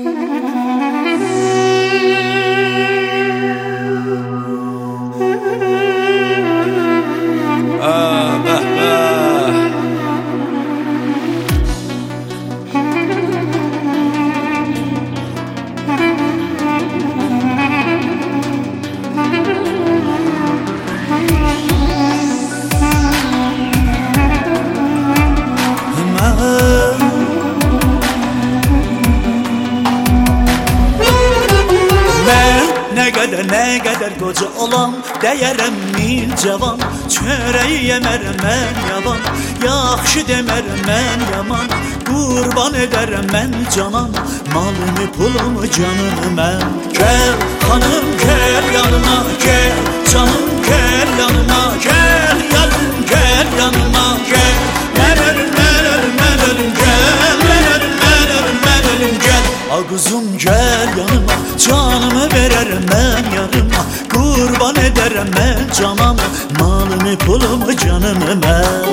Ne kadar koca olan dəyərəm mil cavan. Çörəyi yemərəm mən yavan, yaxşı demərəm mən yaman. Qurban edərəm mən canan, malımı pulumu canımı mən. Gel hanım gel yanıma, gel canım gel yanıma, gel yanım gel yanıma, gel. Mən ölüm mən ölüm mən ölüm gel, mən ölüm mən ölüm mən ölüm gel. Ağuzum gel yanıma, canımı verərəm mən yarıma. Qurban edərəm mən canamı, malımı pulumu canımı mən.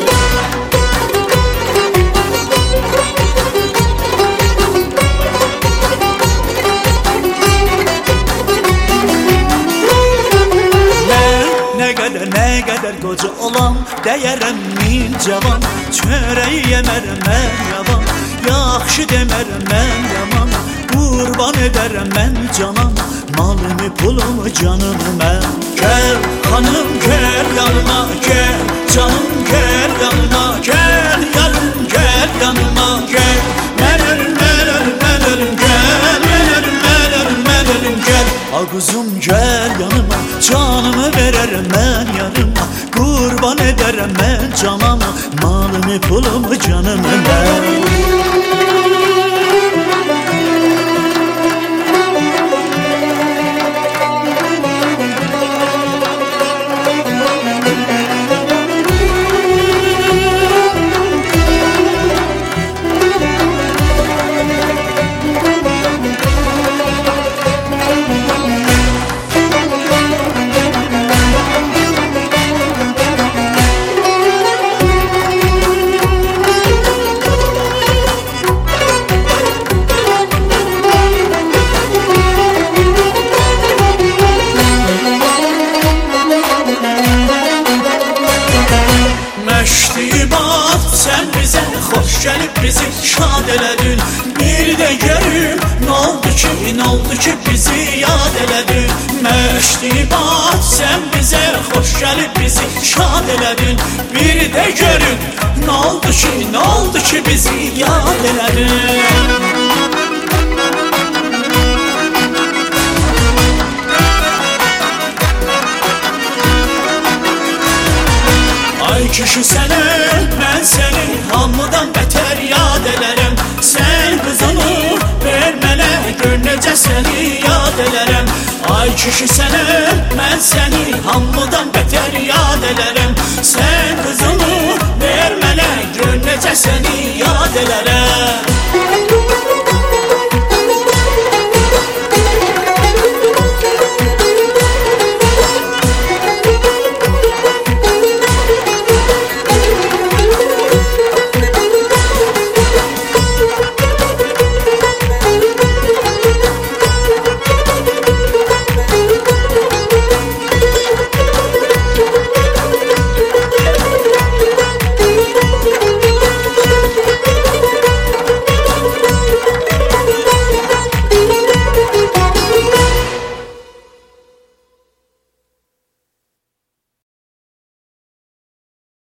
Ne kadar koca olan dəyərəm mil cavan. Çörəyi yemərəm mən yavan, yaxşı demərəm mən yaman. Qurban edərəm mən canan, malımı pulumu canımı mən. Gel hanım gel yanıma, gel canım gel yanıma, gel yanım gel yanıma, gel. Mən ölüm mən ölüm mən ölüm gel, mən ölüm mən ölüm mən ölüm gel. Ağuzum gel yanıma, canımı verərəm mən yarıma. Qurban edərəm mən canamı, malımı pulumu canımı mən. Məştibat sən bizə xoş gəlib bizi şad elədin. Bir də görüm nə oldu ki bizi yad elədin. Məştibat sən bizə xoş gəlib bizi şad elədin. Bir də görüm nə oldu ki bizi yad elədin. Ay kişi səni, mən səni hamıdan bətər yad elərəm. Sən qızını ver mənə, gör necə səni yad elərəm. Ay kişi səni, mən səni hamıdan bətər yad elərəm.